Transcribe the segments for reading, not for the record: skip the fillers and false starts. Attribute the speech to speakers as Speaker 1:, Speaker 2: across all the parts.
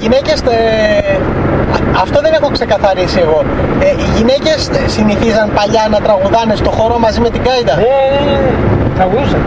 Speaker 1: γυναίκες, αυτό δεν έχω ξεκαθαρίσει εγώ. Οι γυναίκες συνηθίζαν παλιά να τραγουδάνε στο χορό μαζί με την γκάιτα.
Speaker 2: Ναι, τραγουδούσαν.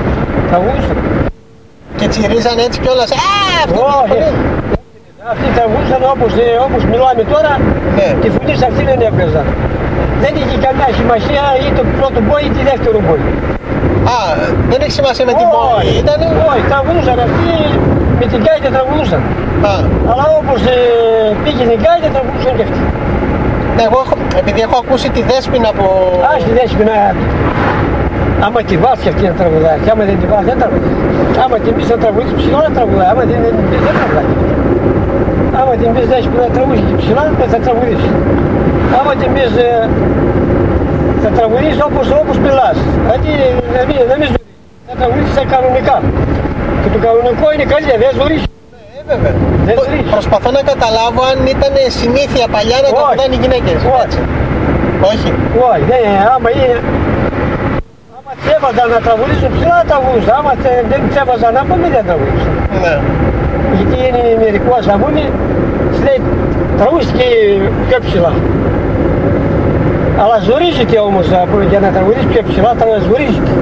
Speaker 1: Και τσιρίζαν έτσι κιόλας.
Speaker 2: Όχι. Αυτοί τραγουδούσαν όπως μιλάμε τώρα,
Speaker 1: Ναι.
Speaker 2: τη φωνή σε αυτή δεν έβγαζαν. Δεν είχε καμιά σημασία ή το πρώτο μπόι ή το δεύτερο μπόι.
Speaker 1: Δεν έχει σημασία με την πόλη ήτανε.
Speaker 2: Όχι, τραγουδούσαν αυτοί, με την γκάιτα τραγουδούσαν. Αλλά όπως πήγαινε η γκάιτα τραγουδούσαν και αυτοί.
Speaker 1: Ναι, εγώ επειδή έχω ακούσει τη Δέσποινα που...
Speaker 2: Στη Δέσποινα, άμα τη βάζει αυτή να τραγουδάει, και άμα δεν τη βάζει δεν τραγουδάει. Άμα την πεις να τραγουδήσει ψηλά να τραγουδάει, άμα δεν την πεις δεν τραγουδάει. Άμα την πεις Δέσποινα να τραγουδήσει ψηλά, θα τραγουδήσει. Άμα την πεις θα τραγουδήσεις όπως μιλάς. Δηλαδή δεν με ζωρίζεις, θα τραγουδήσεις κανονικά. Και το κανονικό είναι καλύτερα, δεν ζωρίζεις.
Speaker 1: Βέβαια. Προσπαθώ να καταλάβω αν ήταν συνήθεια παλιά να τραγουδάνε οι γυναίκες. Όχι.
Speaker 2: Όχι, άμα τσέβαζαν να τραγουδήσουν ψηλά να τραγουδούσαν. Άμα δεν τσέβαζαν να πούμε δεν τραγουδούσαν.
Speaker 1: Ναι.
Speaker 2: Γιατί είναι μερικό σαβούνι, σου λέει τραγουδίστε και πιο ψηλά. Αλλά ζορίζεται όμως για να τραγουδείς πιο ψηλά, ζορίζεται.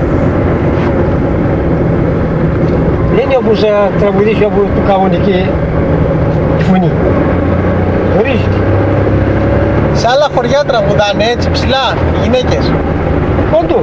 Speaker 2: Δεν είναι όπως τραγουδίσει από το κανονική φωνή. Ζορίζεται.
Speaker 1: Σε άλλα χωριά τραγουδάνε έτσι ψηλά οι γυναίκες.
Speaker 2: Παντού.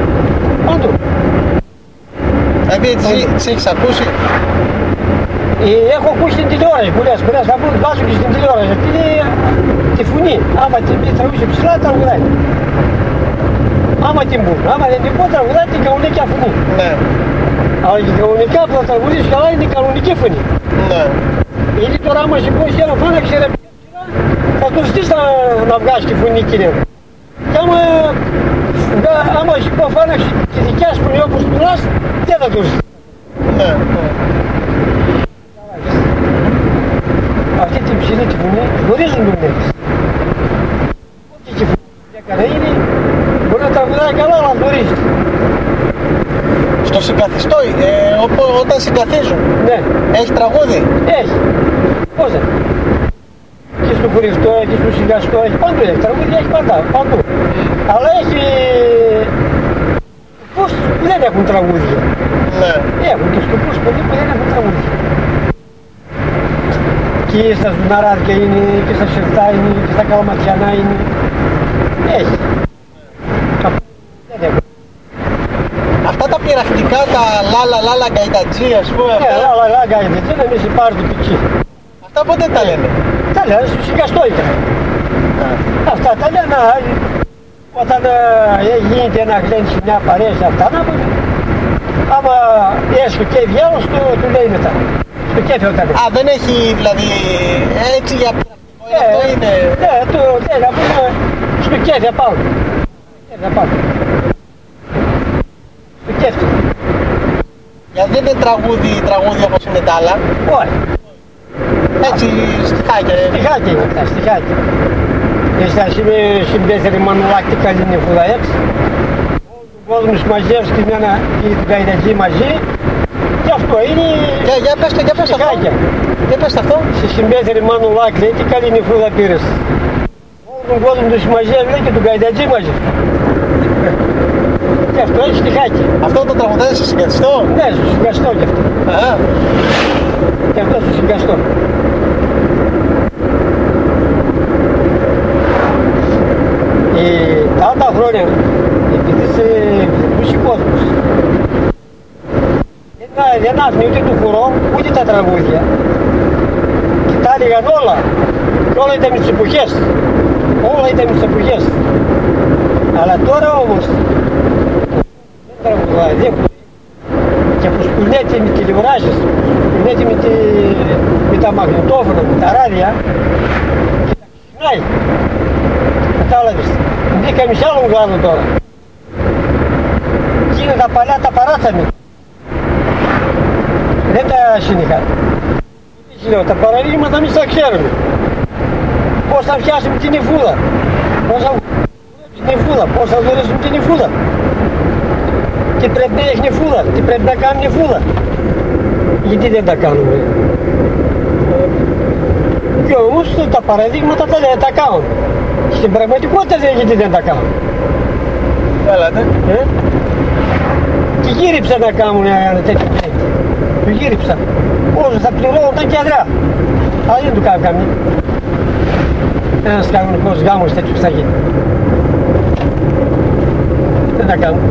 Speaker 1: Δηλαδή τις έχεις ακούσει.
Speaker 2: Έχω ακούσει την τηλεόραση πολλές φορές, θα βάζω και στην τηλεόραση. Αυτή είναι τη φωνή. Άμα την πει τραγουδίσει ψηλά, τραγουδάει. Άμα την πούν, άμα δεν την πω, τραγουδάει την κανονική φωνή.
Speaker 1: Ναι.
Speaker 2: Αλλά και κανονικά που θα τραγουδίσει καλά είναι η κανονική φωνή.
Speaker 1: Ναι.
Speaker 2: Γιατί τώρα άμα σηκώσει ένα φάναξε ρε ψηλά, θα το στήσει να βγάζει τη φωνή κύριε. Και άμα σηκώ φάναξε τη δικιά σου φωνή όπως μιλάς, δεν θα το στήσει.
Speaker 1: Ναι.
Speaker 2: Αυτή την ψηλή τη φωνή γνωρίζουν οι γυναίκες. Ό,τι και φωνή έκανε είναι, μπορεί να τραγουδάει καλά, αλλά γνωρίζει.
Speaker 1: Στο συγκαθιστό, όταν συγκαθίζουν.
Speaker 2: Ναι.
Speaker 1: Έχει τραγούδι.
Speaker 2: Έχει. Πώς δεν. Και στο χωριστό, και στο συγκαστό, έχει παντού έχει. Τραγούδι έχει παντού. Αλλά έχει... Πώς δεν έχουν τραγούδια.
Speaker 1: Ναι.
Speaker 2: Έχουν και στο πώς πολλοί που δεν έχουν τραγούδια. Και στα Ζουναράδια είναι, και στα Σερτά είναι, και στα Καλαματιανά είναι. Έχει. Δεν έχουν.
Speaker 1: Αυτά τα πειραχτικά, τα λάλα γκαϊτατζή, ας πούμε.
Speaker 2: Ναι, λάλα γκαϊτατζή, να μην σε πάρει το πιτσί.
Speaker 1: Αυτά ποτέ τα λένε.
Speaker 2: Τα λένε, στο συγκαστό ήταν. Αυτά τα λένε, όταν γίνεται να γλένει μια παρέα σε αυτά, να πούμε. Άμα έσχο και διάλος, του λέει μετά. Στο κέφι όταν είναι.
Speaker 1: Δεν έχει δηλαδή έτσι για πειραχτικό, αυτό είναι.
Speaker 2: Ναι, το λέει να πούμε στο κέφι απάνω. Στο κέφι.
Speaker 1: Γιατί δεν είναι τραγούδι όπως είναι τα άλλα.
Speaker 2: Όχι.
Speaker 1: Έτσι στιχάκια.
Speaker 2: Στιχάκια είναι αυτά, στιχάκια. Esta συμπέθερη Μανουλάκη καλή είναι φούδα έξω. Όλος ο κόσμος μαζεύει και την καϊτατζή μαζί. Και αυτό είναι...
Speaker 1: Για πες αυτό. Για πες αυτό.
Speaker 2: Στη συμπέθερη Μανουλάκη λέει τι καλή είναι φούδα πήρες. Όλος ο κόσμος τους μαζεύει λέει και τον καϊτατζή μαζί. Και αυτό είναι στιχάκι.
Speaker 1: Αυτό το τραγουδάει στο συγκαστό.
Speaker 2: Ναι, στο συγκαστό κι αυτό. Και αυτό στο συγκαστό. Τα άλλα χρόνια, επειδή σε βρίσκει κόσμος, δεν άφηνε ούτε το χορό, ούτε τα τραγούδια. Και τα έλεγαν όλα. Όλα ήταν με τις εποχές. Αλλά τώρα όμως, δεν τραγουδάει, δεν χωρεί. Και που σπουλνέται με τηλεοράσεις, σπουλνέται με τα μαγνητόφωνα, με τα ράδια, και τα ξυπνάει. Κατάλαβες. Μπήκαμε σε άλλον κλάδο τώρα. Και είναι τα παλιά τα παράθαμε. Δεν τα συνεχά. Τι λέω, τα παραδείγματα εμείς τα ξέρουμε. Πώς θα φτιάσουμε την υφούδα. Πώς θα δουλέψουμε την υφούδα. Τι πρέπει να έχει υφούδα, τι πρέπει να κάνει υφούδα. Γιατί δεν τα κάνουμε. Κάποιοι όμως τα παραδείγματα τα κάνουν. Στην πραγματικότητα δεν γιατί δεν τα κάνουν.
Speaker 1: Έλατε.
Speaker 2: Και γύριψαν να κάνουν ένα τέτοιο πράγμα. Το γύριψαν. Όσο θα πληρώνονταν και αδρά. Αλλά δεν του κάνουν καμία. Ένας κανονικός γάμος τέτοιος θα γίνει. Δεν τα κάνουν.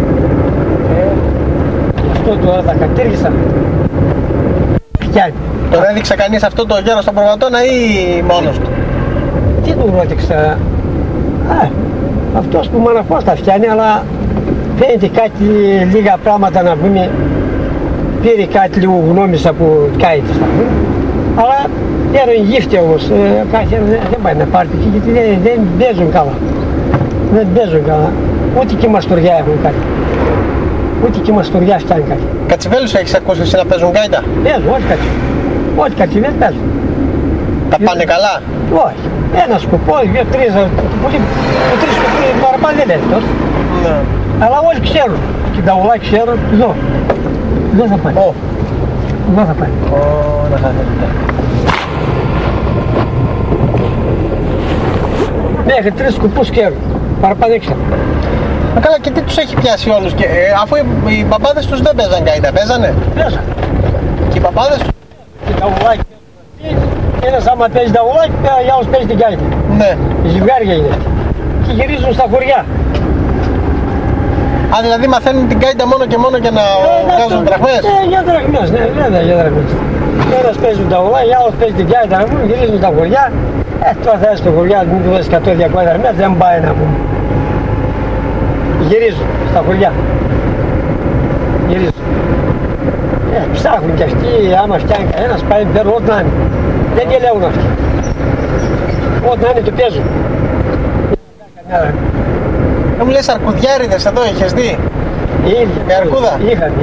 Speaker 2: Αυτό τώρα τα κατήργησαν. Φτιάνει.
Speaker 1: Τον έδειξε κανείς αυτό το γέρο στον Προβατώνα ή μόνος του?
Speaker 2: Τι του έδειξα. Αυτός που μοναχός τα φτιάνει, αλλά φαίνεται κάτι λίγα πράγματα να πούμε. Πήρε κάτι λίγο γνώμης από κάτι θα πούμε. Αλλά είναι γύφτη όμως. Δεν πάει να πάρει γιατί δεν παίζουν καλά. Δεν παίζουν καλά. Ούτε και μαστοριά έχουν κάτι. Ούτε και μαστοριά φτιάνει κάτι.
Speaker 1: Κατσιβέλους έχεις ακούσει εσύ να παίζουν γκάιτα?
Speaker 2: Παίζουν, όχι κάτι. Όχι κατσιβέλους παίζουν.
Speaker 1: Τα πάνε καλά?
Speaker 2: Όχι. Ένα σκοπό, δύο-τρεις σκοποί παραπάνω δεν είναι τόσο.
Speaker 1: Ναι.
Speaker 2: Αλλά όλοι ξέρουν. Και τα ουλά ξέρουν, εδώ θα πάει. Εδώ θα πάει.
Speaker 1: Να χαθείτε.
Speaker 2: Μέχρι 3 σκοπούς ξέρουν. Παραπάνω έξω.
Speaker 1: Μα καλά, και τι τους έχει πιάσει όλους και, αφού οι μπαμπάδες τους δεν παίζαν γκάιτα, παίζανε?
Speaker 2: Παίζαν.
Speaker 1: Και οι μπαμπάδες τους?
Speaker 2: Και τα ουλάκια. Ένας άμα παίζει τα ουλάκια, οι άλλος παίζει την γκάιτα.
Speaker 1: Ναι.
Speaker 2: Οι ζευγάρια είναι. Και γυρίζουν στα χωριά.
Speaker 1: Δηλαδή μαθαίνουν την γκάιτα μόνο και μόνο για να βγάζουν δραχμές?
Speaker 2: Για δραχμές, ναι, βέβαια για δραχμές. Ένας παίζει τα ουλάκια, άλλος παίζει την γκάιτα, γυρίζουν στα χωριά. Τώρα θα έρθει στο χωριά, μην του δώσει 100-200 δραχμές, δεν πάει να πούμε. Γυρίζουν στα χωριά. Γυρίζουν. Ψάχνουν κι αυτοί, άμα φτιάχνει κανένας πάει παίρνουν ό,τι να είναι. Δεν γελαίουν αυτοί. Ό,τι να είναι το παίζουν.
Speaker 1: Δεν μου λες αρκουδιάριδες εδώ, είχες δει? Με αρκούδα?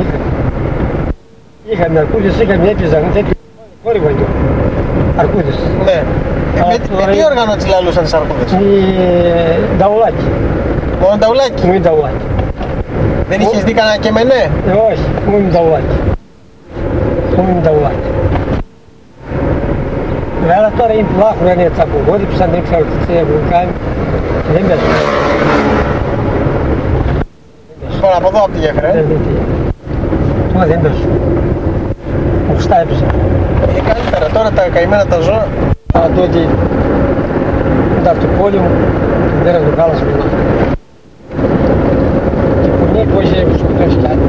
Speaker 2: Είχαν αρκούδες, είχαν έπαιζαν τέτοιο κόρυβο εδώ. Αρκούδες.
Speaker 1: Ναι. Με τι όργανο τις λαλούσαν τις αρκούδες?
Speaker 2: Νταουλάκι.
Speaker 1: Μόνο νταουλάκι?
Speaker 2: Μόνο νταουλάκι.
Speaker 1: Δεν είχες δει κανένα κεμενέ?
Speaker 2: Όχι, μόνο νταουλάκι. Μόνο νταουλάκι. Αλλά τώρα είναι πολλά χρόνια έτσι απογόριψαν, δεν ξέρω τι έχουν κάνει. Δεν παίζουν.
Speaker 1: Τώρα από εδώ από τη γέφυρα,
Speaker 2: Τώρα δεν παίζουν. Μπροστά έπαιζαν.
Speaker 1: Καλύτερα τώρα τα καημένα τα ζώα.
Speaker 2: Αλλά τότε μετά από το πόλεμο δεν το χάλασε πολλά. Και πολλοί πώς έχουν σκοτώσει κάτι.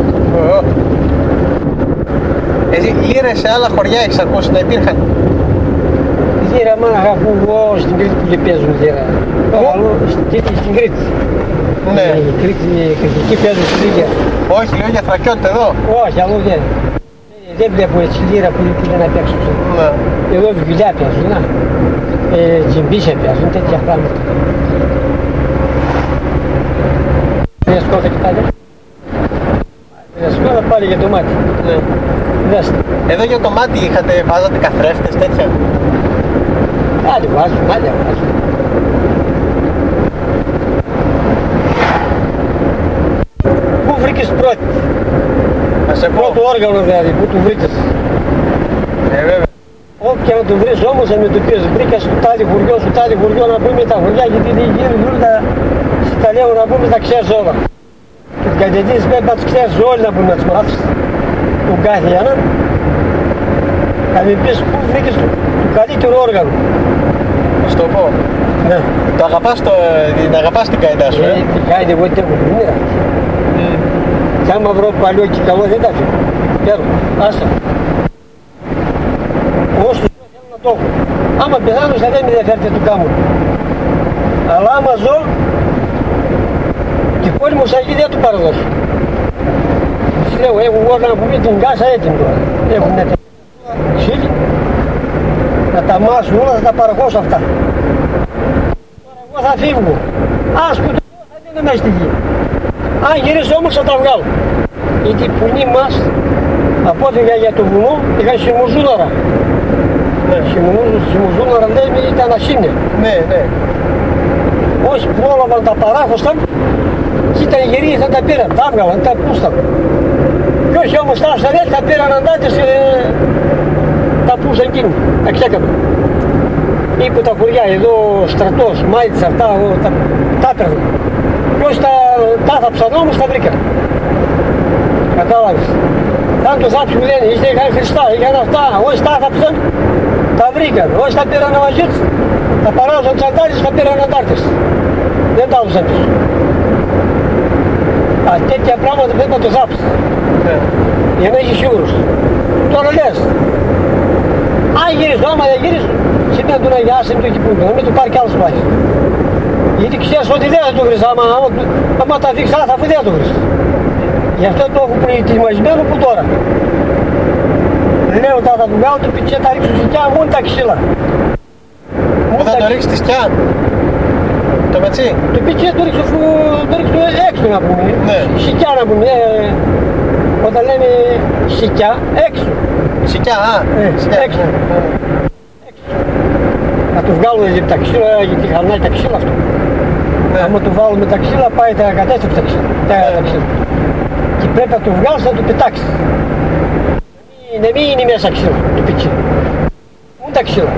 Speaker 1: Εσύ λύρες σε άλλα χωριά έχεις ακούσει να υπήρχαν?
Speaker 2: Λύρα μάνα αφού εγώ στην Κρήτη που παίζουν λύρα. Στην Κρήτη.
Speaker 1: Ναι.
Speaker 2: Η Κρητική παίζουν στη Λίγια.
Speaker 1: Όχι, λέω για Θρακιότητα εδώ.
Speaker 2: Όχι, αλλού δεν. Δεν βλέπω έτσι λύρα που είναι να παίξουν.
Speaker 1: Ναι.
Speaker 2: Εδώ βιβλιά παίζουν, τσιμπίσια παίζουν, τέτοια πράγματα. Δεν σκότα και πάλι. Δεν σκότα πάλι για το μάτι.
Speaker 1: Ναι.
Speaker 2: Δέστε.
Speaker 1: Εδώ για το μάτι βάζατε καθρέφτες τέτοια?
Speaker 2: Άλλοι βάζουν. Πού βρήκες πρώτη?
Speaker 1: Να σε πω.
Speaker 2: Πρώτο όργανο δηλαδή, πού του βρήκες?
Speaker 1: Βέβαια.
Speaker 2: Όπου και να το βρεις όμως να με το πεις, βρήκα στο τάδι χωριό να πούμε τα χωριά γιατί δεν γίνουν τα λέω να πούμε τα ξέρεις όλα. Και τις καταιτήσεις πρέπει να τις ξέρεις όλοι να πούμε να τις μάθεις. Τον κάθε έναν. Να με πεις πού βρήκες το καλύτερο όργανο.
Speaker 1: Να σου το πω.
Speaker 2: Ναι.
Speaker 1: Την αγαπάς την γκάιτα σου,
Speaker 2: Την γκάιτα εγώ την έχω μοίρα. Κι άμα βρω παλιό και καλό δεν τα φύγω. Παίρνω, άστα. Όσο θέλω να το έχω. Άμα πεθάνω δεν με ενδιαφέρει του κάμου. Αλλά άμα ζω, την πόλη μου σαν δεν του παραδώσω. Τους λέω, έχω εγώ να πούμε την κάσα έτοιμη τώρα. Έχουν τα ξύλι, να τα μάσουν όλα, θα τα παραχώσω αυτά. Τώρα εγώ θα φύγω. Αν σκουτωθώ θα μείνω μέσα στη γη. Αν γυρίσω όμως θα τα βγάλω. Γιατί οι πουνοί μας απόφυγα για το βουνό, είχαν σιμουζούλαρα. Σιμουζούλαρα λέει ήταν ασύνε.
Speaker 1: Ναι.
Speaker 2: Όσοι πρόλαβαν τα παράχωσαν και ήταν γυροί θα τα πήραν, τα έβγαλαν, τα πούσταν. Κι όσοι όμως τα άφησαν τα πήραν αντάτες, τα πούσαν εκείνοι, τα ξέκαναν. ή που τα χωριά εδώ, στρατός, Μάιτς, αυτά, τα έπαιρναν. Και όσοι τα θάψαν όμως τα βρήκαν. Κατάλαβες. Αν το θάψει που λένε, είστε είχαν Χριστά, είχαν αυτά, όσοι τα θάψαν, τα βρήκαν. Όσοι τα πήραν μαζί τους, τα παράδοσαν τους αντάρτες, τα πήραν αντάρτες. Δεν τα έδωσαν πίσω. Τέτοια πράγματα πρέπει να το θάψεις. Για να είσαι σίγουρος. Τώρα λες, αν γυρίσω, άμα δεν γυρίσω, σημαίνει του να γιάσει το εκεί που είναι, να μην του πάρει κι άλλος πάλι. Γιατί ξέρεις ότι δεν θα το βρεις, άμα τα δείξεις άθα, αφού δεν θα το βρεις. Γι' αυτό το έχω προετοιμασμένο που τώρα. Λέω θα του βγάλω το πιτσέ, θα ρίξω σκιά μόνο τα ξύλα.
Speaker 1: Πού θα το ρίξεις τη σκιά? Το πετσί?
Speaker 2: Το πιτσέ το ρίξω έξω να πούμε.
Speaker 1: Ναι.
Speaker 2: Σικιά να πούμε. Όταν λέμε σικιά, έξω.
Speaker 1: Σικιά,
Speaker 2: έξω. Να το βγάλουμε τα ξύλα, γιατί χαρνάει τα ξύλα αυτό.
Speaker 1: Ναι.
Speaker 2: Άμα το βάλουμε τα ξύλα, πάει τα κατέστρεψε τα ξύλα. Και πρέπει να το βγάλεις να το πετάξεις. Να μην είναι μέσα ξύλα, το πιτσί. Ούτε τα ξύλα.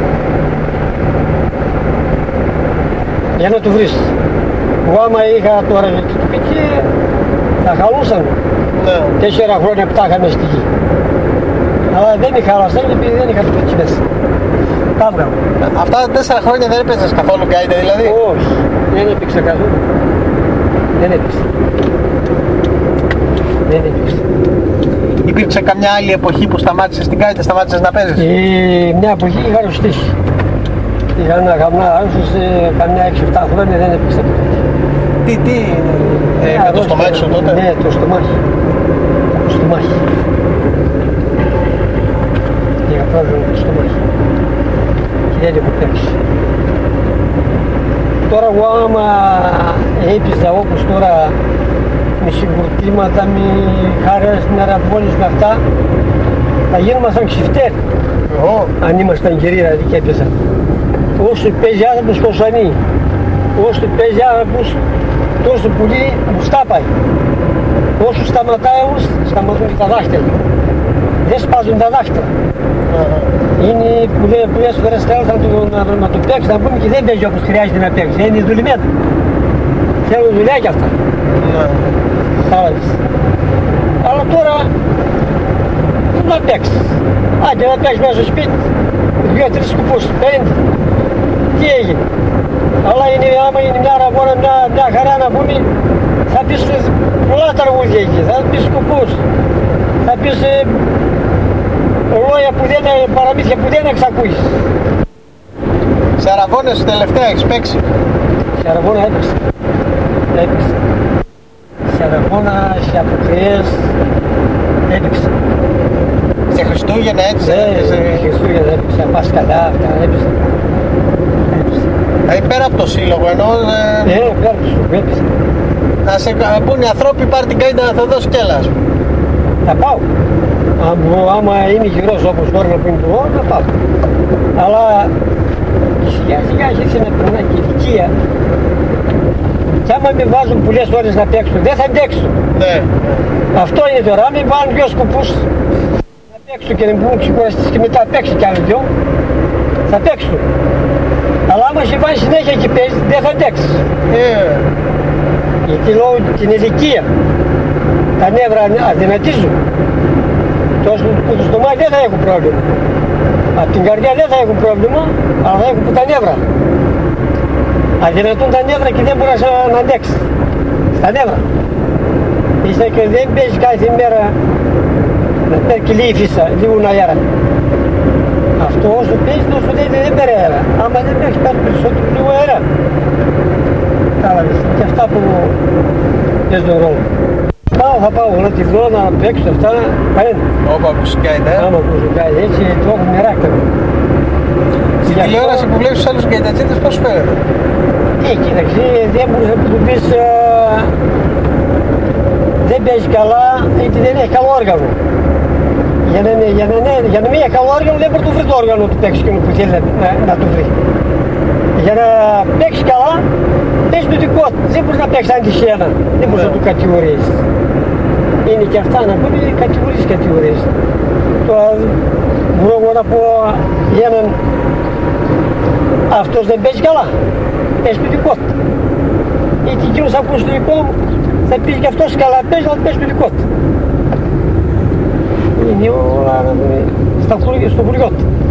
Speaker 2: Για να το βρεις. Εγώ άμα είχα τώρα το πιτσί, θα χαλούσαν. 4 χρόνια που τα είχαμε στη γη. Αλλά δεν με χαλάσαν επειδή δεν είχα το πιτσί μέσα. Τα έβγαλα.
Speaker 1: Αυτά τα 4 χρόνια δεν έπαιζες καθόλου γκάιντα δηλαδή?
Speaker 2: Όχι, δεν έπαιξα καθόλου. Δεν έπαιξα.
Speaker 1: Υπήρξε καμιά άλλη εποχή που σταμάτησες την γκάιντα, σταμάτησες να παίζεις?
Speaker 2: Μια εποχή είχα αρρωστήσει. Είχα ένα γαμνά άρρωστος, καμιά 6-7 χρόνια δεν έπαιξα.
Speaker 1: Τι, με το στομάχι σου τότε?
Speaker 2: Ναι, το στομάχι. Το στομάχι. Είχα πρόβλημα με το στομάχι. Και δεν έχω παίξει. Τώρα εγώ άμα έπαιζα όπως τώρα με συγκροτήματα, με χαρές, με αραβόλες, με αυτά, θα γίνομασταν ξυφτέρ. Αν ήμασταν γεροί δηλαδή και έπαιζαν. Όσο παίζει άνθρωπος τόσο ανή. Όσο παίζει άνθρωπος τόσο πολύ μπροστά πάει. Όσο σταματάει όμως, σταματούν και τα δάχτυλα. Δεν σπάζουν τα δάχτυλα. Είναι πολλές φορές θέλω να το παίξει, να πούμε και δεν παίζει όπως χρειάζεται να παίξει. Είναι δουλειμένα. Θέλουν δουλειά κι αυτά. Αλλά τώρα δεν να παίξεις. Άντε να παίξεις μέσα στο σπίτι, 2-3 σκουπούς, 50. Τι έγινε. Αλλά άμα είναι μια ραβόνα, μια χαρά να πούμε, θα πεις πολλά τραγούδια εκεί, θα πεις σκουπούς, θα πεις λόγια που δεν, παραμύθια που δεν εξακούεις.
Speaker 1: Σε αραβώνες τελευταία έχεις παίξει?
Speaker 2: Σε αραβόνα έπαιξα. Σε αραβόνα, σε αποκριές έπαιξα.
Speaker 1: Σε Χριστούγεννα έτσι?
Speaker 2: Σε Χριστούγεννα έπαιξα, Πασκαλά, αυτά έπαιξα.
Speaker 1: Δηλαδή πέρα από το σύλλογο εννοώ...
Speaker 2: Ναι, πέρα από το σύλλογο έπαιξα.
Speaker 1: Να σε πούν οι ανθρώποι πάρει την γκάιντα να θα δώσει κέλα.
Speaker 2: Θα πάω. Άμα είναι γυρός όπως το όργανο που είναι το θα πάω. Αλλά σιγά σιγά αρχίσει να περνάει και η ηλικία. Και άμα με βάζουν πολλές ώρες να παίξω, δεν θα αντέξω.
Speaker 1: Ναι.
Speaker 2: Αυτό είναι τώρα, αν με βάλουν 2 σκοπούς να παίξω και να μην μου ξεκουραστείς και μετά παίξει κι άλλο 2, θα παίξω. Αλλά άμα σε βάλει συνέχεια και παίζει, δεν θα αντέξεις. Γιατί λόγω την ηλικία, τα νεύρα αδυνατίζουν. Τόσο που το στομάχι δεν θα έχουν πρόβλημα. Από την καρδιά δεν θα έχουν πρόβλημα, αλλά θα έχουν τα νεύρα. Αδυνατούν τα νεύρα και δεν μπορείς να αντέξεις. Στα νεύρα. Είσαι και δεν παίζει κάθε μέρα να παίρνει λίγη φύσα, λίγο αέρα. Αυτό όσο παίζει τόσο δεν παίρνει αέρα. Άμα δεν παίρνει περισσότερο λίγο αέρα. Κάλαβες. Και αυτά που παίζουν τον ρόλο. Θα πάω να τη δω να παίξω αυτά.
Speaker 1: Όπα ακούς γκάιντα.
Speaker 2: Άμα ακούς γκάιντα, έτσι το έχω μοιράκτα.
Speaker 1: Στην τηλεόραση που βλέπεις τους άλλους γκαϊντατζίδες πώς φέρεται?
Speaker 2: Κοίταξε, δεν μπορείς να του πεις δεν παίζει καλά γιατί δεν έχει καλό όργανο. Για να μην έχει καλό όργανο δεν μπορεί να του βρει το όργανο του παίξει εκείνο που θέλει να του βρει. Για να παίξει καλά, παίζει το δικό του. Δεν μπορείς να παίξεις σαν τη σένα, δεν μπορείς να του κατηγορήσεις. Είναι και αυτά να πούμε κατηγορίες. Τώρα μπορώ να πω για έναν Αυτός δεν παίζει καλά. Πες του δικό του. Γιατί εκείνος θα ακούσει το δικό μου, θα πει και αυτός καλά παίζει, αλλά πες του δικό του. Είναι όλα στο χωριό του.